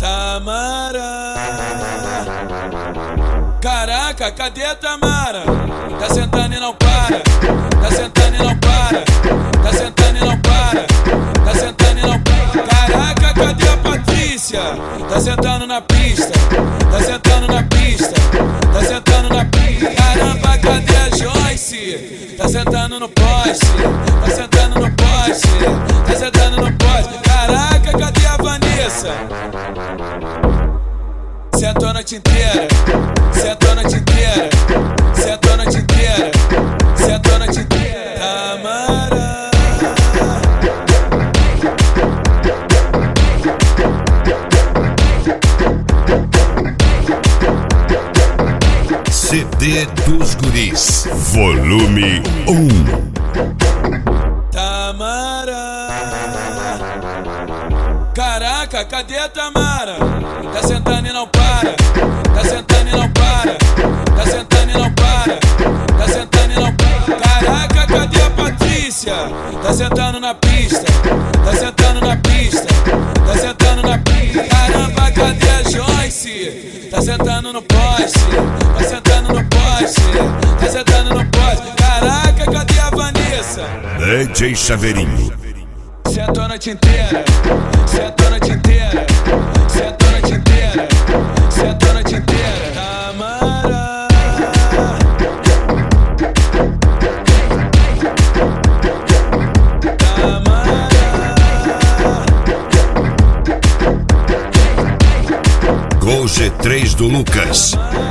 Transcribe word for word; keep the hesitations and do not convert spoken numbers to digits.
Tamara. Caraca, cadê a Tamara? Tá sentando e não para. Tá sentando e não para. Tá sentando e não para. Tá sentando e não para. Caraca, cadê a Patrícia? Tá sentando na pista. Tá sentando na pista. Tá sentando na pista. Caramba, cadê a Joyce? Tá sentando no poste. Tá sentando no poste. Tá sentando no poste. Caraca, cadê a Vanessa? Sentou a noite inteira, sentou a noite inteira, sentou a noite inteira, sentou a noite inteira. Tamara. C D dos Guris, volume um. Tamara. Caraca, cadê a Tamara? Tá sentando e não para. Tá sentando e não para. Tá sentando e não para. Tá sentando e não para. Caraca, cadê a Patrícia? Tá sentando na pista. Tá sentando na pista. Tá sentando na pista. Caramba, cadê a Joyce? Tá sentando no poste. Tá sentando no poste. Tá sentando no poste. Caraca, cadê a Vanessa? D J Chaveirinho. Sentou a noite inteira, sentou a noite inteira, sentou a noite inteira, sentou a noite inteira. Tamara. Tamara. Gol G três do Lucas.